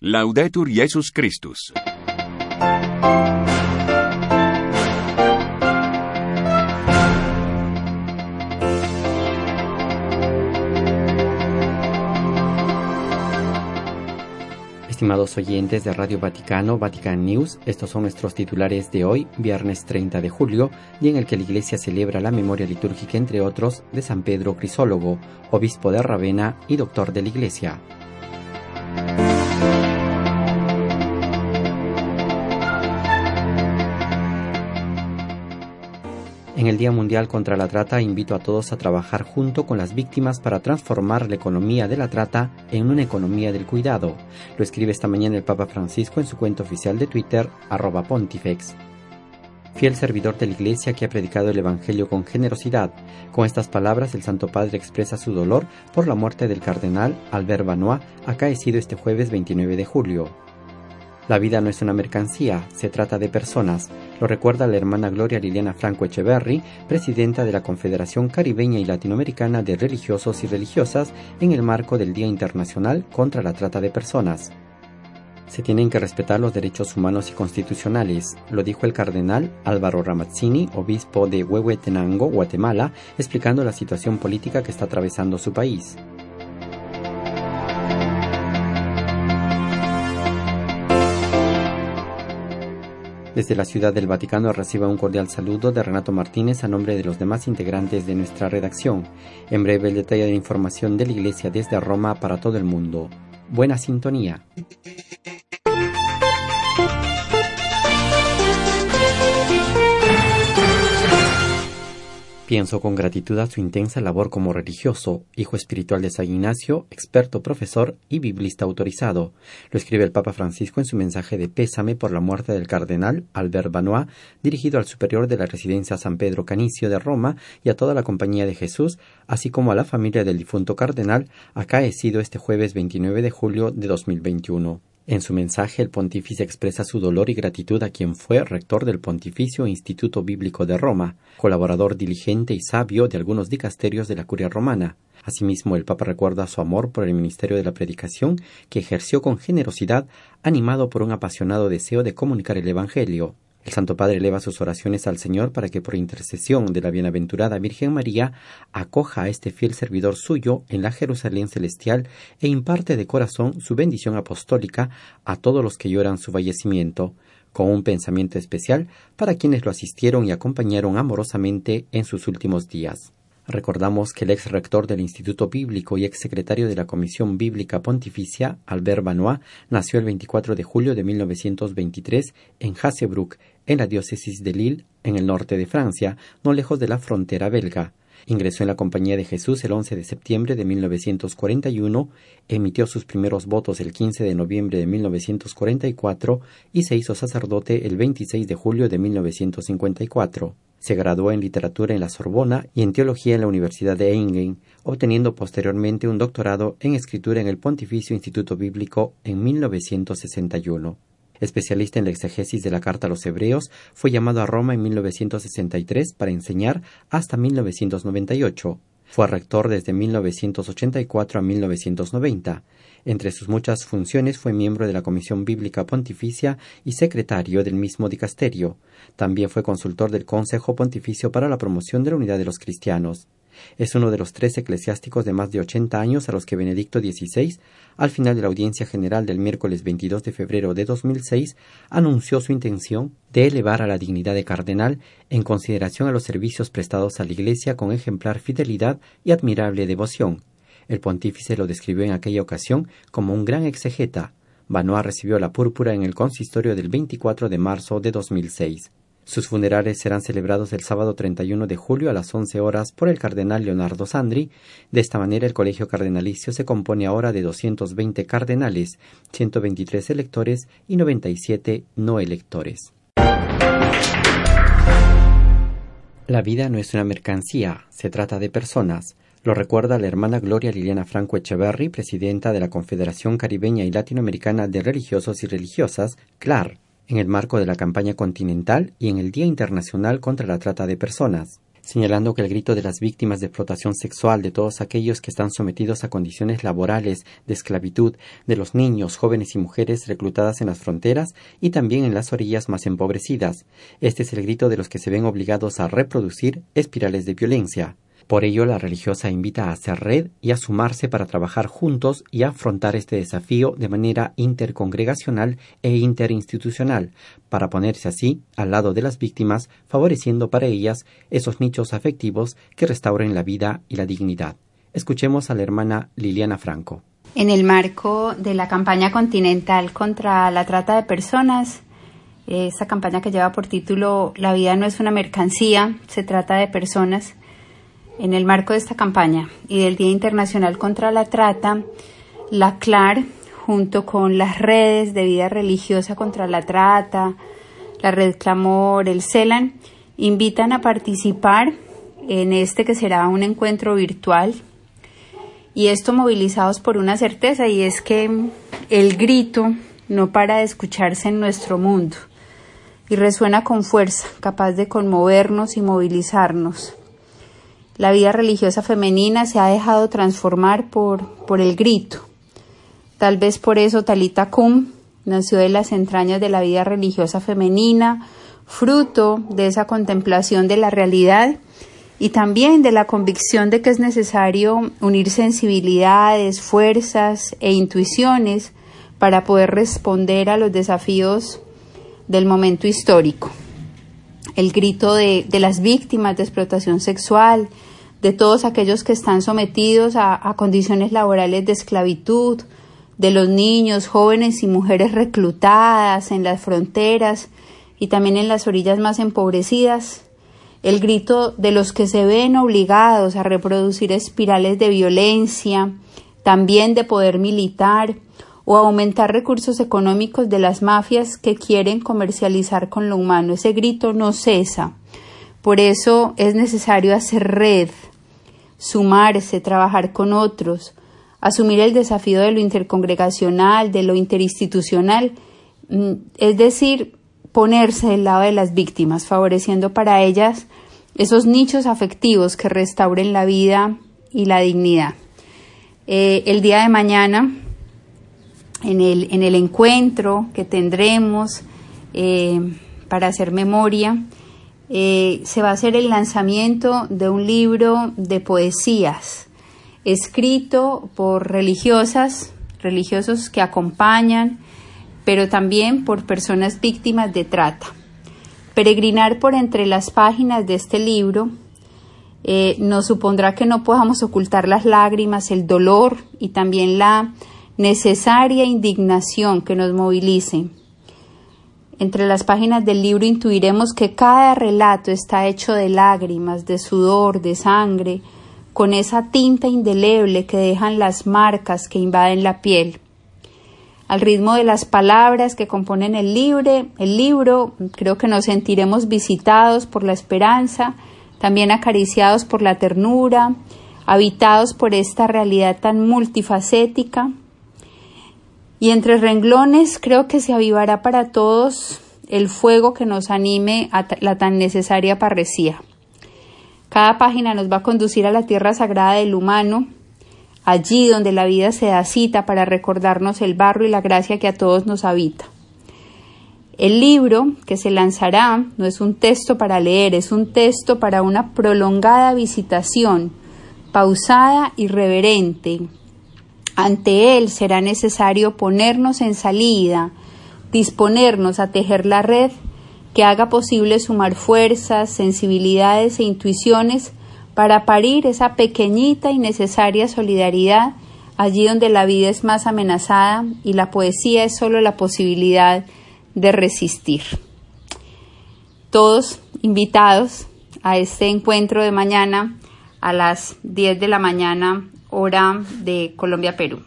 Laudetur Jesus Christus. Estimados oyentes de Radio Vaticano, Vatican News, estos son nuestros titulares de hoy, viernes 30 de julio, día en el que la Iglesia celebra la memoria litúrgica, entre otros, de San Pedro Crisólogo, obispo de Ravenna y doctor de la Iglesia. En el Día Mundial contra la Trata invito a todos a trabajar junto con las víctimas para transformar la economía de la trata en una economía del cuidado. Lo escribe esta mañana el Papa Francisco en su cuenta oficial de Twitter, @Pontifex. Fiel servidor de la Iglesia que ha predicado el Evangelio con generosidad. Con estas palabras el Santo Padre expresa su dolor por la muerte del cardenal Albert Vanois, acaecido este jueves 29 de julio. La vida no es una mercancía, se trata de personas. Lo recuerda la hermana Gloria Liliana Franco Echeverry, presidenta de la Confederación Caribeña y Latinoamericana de Religiosos y Religiosas, en el marco del Día Internacional contra la Trata de Personas. Se tienen que respetar los derechos humanos y constitucionales, lo dijo el cardenal Álvaro Ramazzini, obispo de Huehuetenango, Guatemala, explicando la situación política que está atravesando su país. Desde la Ciudad del Vaticano reciba un cordial saludo de Renato Martínez a nombre de los demás integrantes de nuestra redacción. En breve el detalle de la información de la Iglesia desde Roma para todo el mundo. Buena sintonía. Pienso con gratitud a su intensa labor como religioso, hijo espiritual de San Ignacio, experto profesor y biblista autorizado. Lo escribe el Papa Francisco en su mensaje de pésame por la muerte del cardenal Albert Vanois, dirigido al superior de la residencia San Pedro Canicio de Roma y a toda la Compañía de Jesús, así como a la familia del difunto cardenal, acaecido este jueves 29 de julio de 2021. En su mensaje, el pontífice expresa su dolor y gratitud a quien fue rector del Pontificio Instituto Bíblico de Roma, colaborador diligente y sabio de algunos dicasterios de la Curia Romana. Asimismo, el Papa recuerda su amor por el ministerio de la predicación, que ejerció con generosidad, animado por un apasionado deseo de comunicar el Evangelio. El Santo Padre eleva sus oraciones al Señor para que por intercesión de la bienaventurada Virgen María acoja a este fiel servidor suyo en la Jerusalén celestial e imparte de corazón su bendición apostólica a todos los que lloran su fallecimiento, con un pensamiento especial para quienes lo asistieron y acompañaron amorosamente en sus últimos días. Recordamos que el ex rector del Instituto Bíblico y ex secretario de la Comisión Bíblica Pontificia, Albert Vanois, nació el 24 de julio de 1923 en Hazebrouck, en la diócesis de Lille, en el norte de Francia, no lejos de la frontera belga. Ingresó en la Compañía de Jesús el 11 de septiembre de 1941, emitió sus primeros votos el 15 de noviembre de 1944 y se hizo sacerdote el 26 de julio de 1954. Se graduó en literatura en la Sorbona y en teología en la Universidad de Eingen, obteniendo posteriormente un doctorado en escritura en el Pontificio Instituto Bíblico en 1961. Especialista en la exegesis de la Carta a los Hebreos, fue llamado a Roma en 1963 para enseñar hasta 1998. Fue rector desde 1984 a 1990. Entre sus muchas funciones fue miembro de la Comisión Bíblica Pontificia y secretario del mismo dicasterio. También fue consultor del Consejo Pontificio para la Promoción de la Unidad de los Cristianos. Es uno de los 3 eclesiásticos de más de 80 años a los que Benedicto XVI, al final de la audiencia general del miércoles 22 de febrero de 2006, anunció su intención de elevar a la dignidad de cardenal en consideración a los servicios prestados a la Iglesia con ejemplar fidelidad y admirable devoción. El pontífice lo describió en aquella ocasión como un gran exegeta. Vanois recibió la púrpura en el consistorio del 24 de marzo de 2006. Sus funerales serán celebrados el sábado 31 de julio a las 11 horas por el cardenal Leonardo Sandri. De esta manera, el colegio cardenalicio se compone ahora de 220 cardenales, 123 electores y 97 no electores. La vida no es una mercancía, se trata de personas. Lo recuerda la hermana Gloria Liliana Franco Echeverry, presidenta de la Confederación Caribeña y Latinoamericana de Religiosos y Religiosas, CLAR, en el marco de la campaña continental y en el Día Internacional contra la Trata de Personas. señalando que el grito de las víctimas de explotación sexual, de todos aquellos que están sometidos a condiciones laborales de esclavitud, de los niños, jóvenes y mujeres reclutadas en las fronteras y también en las orillas más empobrecidas. Este es el grito de los que se ven obligados a reproducir espirales de violencia. Por ello, la religiosa invita a hacer red y a sumarse para trabajar juntos y afrontar este desafío de manera intercongregacional e interinstitucional, para ponerse así al lado de las víctimas, favoreciendo para ellas esos nichos afectivos que restauren la vida y la dignidad. Escuchemos a la hermana Liliana Franco. En el marco de la campaña continental contra la trata de personas, esta campaña que lleva por título La vida no es una mercancía, se trata de personas. En el marco de esta campaña y del Día Internacional contra la Trata, la CLAR, junto con las redes de vida religiosa contra la trata, la Red Clamor, el CELAN, invitan a participar en este que será un encuentro virtual. Y esto movilizados por una certeza, y es que el grito no para de escucharse en nuestro mundo y resuena con fuerza, capaz de conmovernos y movilizarnos. La vida religiosa femenina se ha dejado transformar por el grito. Tal vez por eso Talita Kum nació de las entrañas de la vida religiosa femenina, fruto de esa contemplación de la realidad y también de la convicción de que es necesario unir sensibilidades, fuerzas e intuiciones para poder responder a los desafíos del momento histórico. El grito de las víctimas de explotación sexual, de todos aquellos que están sometidos a condiciones laborales de esclavitud, de los niños, jóvenes y mujeres reclutadas en las fronteras y también en las orillas más empobrecidas. El grito de los que se ven obligados a reproducir espirales de violencia, también de poder militar, o aumentar recursos económicos de las mafias que quieren comercializar con lo humano. Ese grito no cesa. Por eso es necesario hacer red, sumarse, trabajar con otros, asumir el desafío de lo intercongregacional, de lo interinstitucional, es decir, ponerse del lado de las víctimas, favoreciendo para ellas esos nichos afectivos que restauren la vida y la dignidad. El día de mañana, en el encuentro que tendremos para hacer memoria, se va a hacer el lanzamiento de un libro de poesías escrito por religiosos que acompañan, pero también por personas víctimas de trata. Peregrinar por entre las páginas de este libro nos supondrá que no podamos ocultar las lágrimas, el dolor y también la necesaria indignación que nos movilice. Entre las páginas del libro intuiremos que cada relato está hecho de lágrimas, de sudor, de sangre, con esa tinta indeleble que dejan las marcas que invaden la piel. Al ritmo de las palabras que componen el libro, creo que nos sentiremos visitados por la esperanza, también acariciados por la ternura, habitados por esta realidad tan multifacética. Y entre renglones creo que se avivará para todos el fuego que nos anime a la tan necesaria parresía. Cada página nos va a conducir a la tierra sagrada del humano, allí donde la vida se da cita para recordarnos el barro y la gracia que a todos nos habita. El libro que se lanzará no es un texto para leer, es un texto para una prolongada visitación, pausada y reverente. Ante él será necesario ponernos en salida, disponernos a tejer la red que haga posible sumar fuerzas, sensibilidades e intuiciones para parir esa pequeñita y necesaria solidaridad allí donde la vida es más amenazada y la poesía es solo la posibilidad de resistir. Todos invitados a este encuentro de mañana a las 10 de la mañana, hora de Colombia-Perú.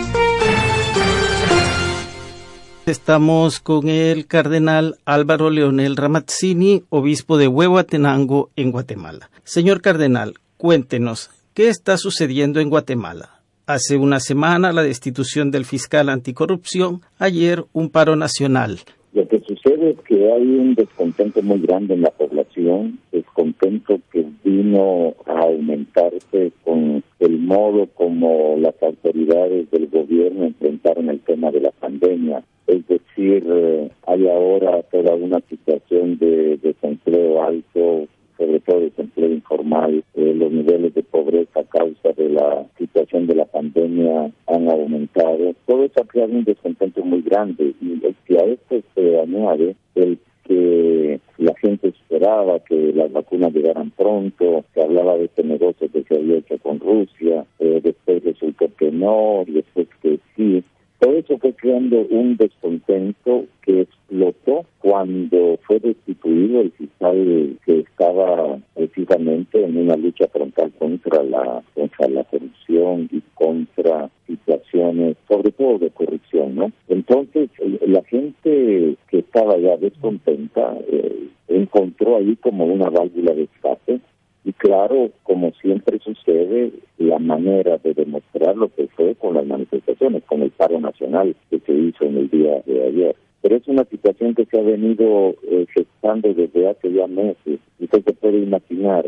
Estamos con el cardenal Álvaro Leonel Ramazzini, obispo de Huehuetenango, en Guatemala. Señor cardenal, cuéntenos, ¿qué está sucediendo en Guatemala? Hace una semana la destitución del fiscal anticorrupción, ayer un paro nacional. Lo que sucede es que hay un descontento muy grande en la población, descontento que vino a aumentarse con el modo como las autoridades del gobierno enfrentaron el tema de la pandemia. Es decir, hay ahora toda una situación de desempleo alto, sobre todo desempleo informal. Los niveles de pobreza a causa de la situación de la pandemia han aumentado. Todo eso ha creado un descontento muy grande, y si a esto se añade el que la gente esperaba que las vacunas llegaran pronto, se hablaba de este negocio que se había hecho con Rusia, después resultó que no, y después que sí. Todo eso fue creando un descontento que explotó cuando fue destituido el fiscal que estaba precisamente en una lucha frontal contra la corrupción y contra situaciones, sobre todo de corrupción, ¿no? Entonces, la gente que estaba ya descontenta encontró ahí como una válvula de escape. Y claro, como siempre sucede, la manera de demostrar lo que fue con las manifestaciones, con el paro nacional que se hizo en el día de ayer. Pero es una situación que se ha venido gestando desde hace ya meses. Usted se puede imaginar,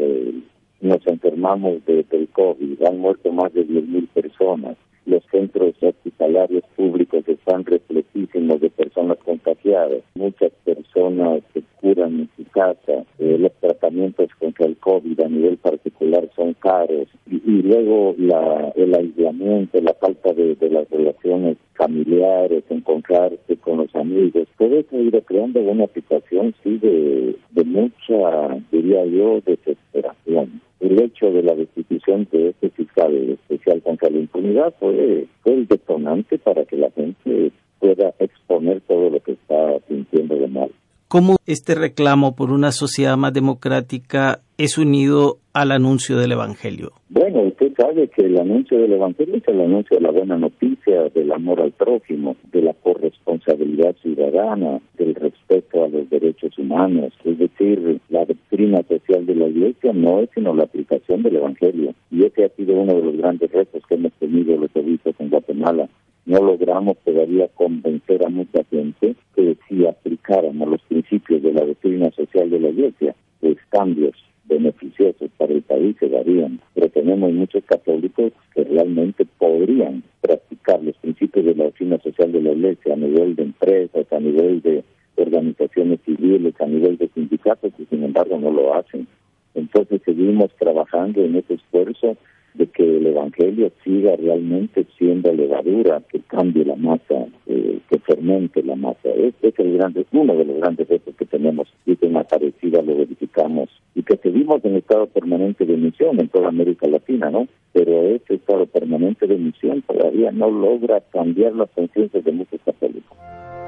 nos enfermamos del COVID, han muerto más de 10,000 personas. Los centros hospitalarios públicos están repletísimos de personas contagiadas. Muchas personas se curan en su casa. Los tratamientos contra el COVID a nivel particular son caros. Y luego el aislamiento, la falta de las relaciones familiares, encontrarse con los amigos. Todo eso ha ido creando una situación, sí, de mucha, diría yo, desesperación. El hecho de la destitución de este fiscal especial contra la impunidad fue el detonante para que la gente pueda exponer todo lo que está sintiendo de mal. ¿Cómo este reclamo por una sociedad más democrática es unido al anuncio del Evangelio? Bueno, usted sabe que el anuncio del Evangelio es el anuncio de la buena noticia, del amor al prójimo, de la corresponsabilidad ciudadana, del respeto a los derechos humanos. Es decir, la doctrina social de la Iglesia no es sino la aplicación del Evangelio. Y ese ha sido uno de los grandes retos que hemos tenido los obispos en Guatemala. No logramos todavía convencer a mucha gente que si aplicáramos los principios de la doctrina social de la Iglesia, pues cambios beneficiosos para el país se darían. Pero tenemos muchos católicos que realmente podrían practicar los principios de la doctrina social de la Iglesia a nivel de empresas, a nivel de organizaciones civiles, a nivel de sindicatos, y sin embargo no lo hacen. Entonces seguimos trabajando en ese esfuerzo de que el Evangelio siga realmente siendo levadura, que cambie la masa, que fermente la masa. Es uno de los grandes retos que tenemos, y que en Aparecida lo verificamos, y que seguimos en estado permanente de misión en toda América Latina, ¿no? Pero ese estado permanente de misión todavía no logra cambiar las conciencias de muchos católicos.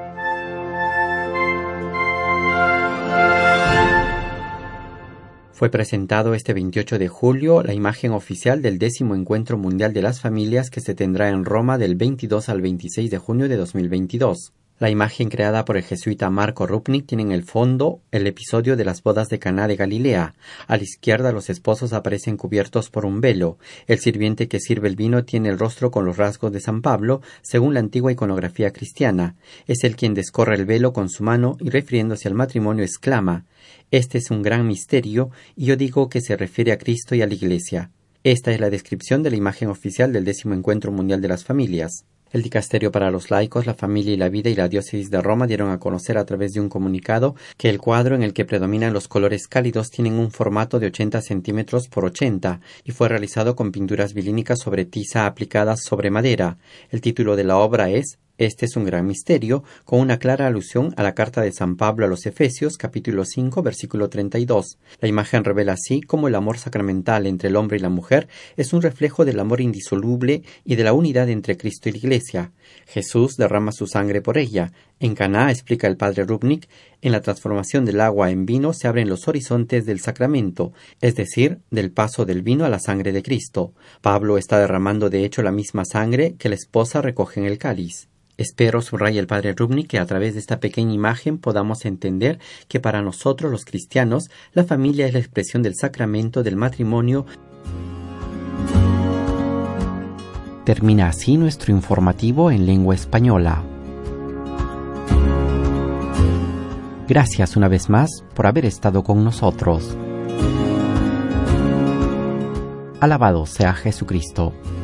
Fue presentado este 28 de julio la imagen oficial del 10º Encuentro Mundial de las Familias que se tendrá en Roma del 22 al 26 de junio de 2022. La imagen creada por el jesuita Marco Rupnik tiene en el fondo el episodio de las bodas de Caná de Galilea. A la izquierda los esposos aparecen cubiertos por un velo. El sirviente que sirve el vino tiene el rostro con los rasgos de San Pablo, según la antigua iconografía cristiana. Es él quien descorre el velo con su mano y, refiriéndose al matrimonio, exclama: «Este es un gran misterio, y yo digo que se refiere a Cristo y a la Iglesia». Esta es la descripción de la imagen oficial del 10º Encuentro Mundial de las Familias. El Dicasterio para los Laicos, la Familia y la Vida y la Diócesis de Roma dieron a conocer a través de un comunicado que el cuadro, en el que predominan los colores cálidos, tiene un formato de 80 centímetros por 80 y fue realizado con pinturas vilínicas sobre tiza aplicadas sobre madera. El título de la obra es «Este es un gran misterio», con una clara alusión a la carta de San Pablo a los Efesios, capítulo 5, versículo 32. La imagen revela así cómo el amor sacramental entre el hombre y la mujer es un reflejo del amor indisoluble y de la unidad entre Cristo y la Iglesia. Jesús derrama su sangre por ella. En Caná, explica el padre Rupnik, en la transformación del agua en vino se abren los horizontes del sacramento, es decir, del paso del vino a la sangre de Cristo. Pablo está derramando de hecho la misma sangre que la esposa recoge en el cáliz. Espero, subraya el padre Rupnik, que a través de esta pequeña imagen podamos entender que para nosotros los cristianos la familia es la expresión del sacramento del matrimonio. Termina así nuestro informativo en lengua española. Gracias una vez más por haber estado con nosotros. Alabado sea Jesucristo.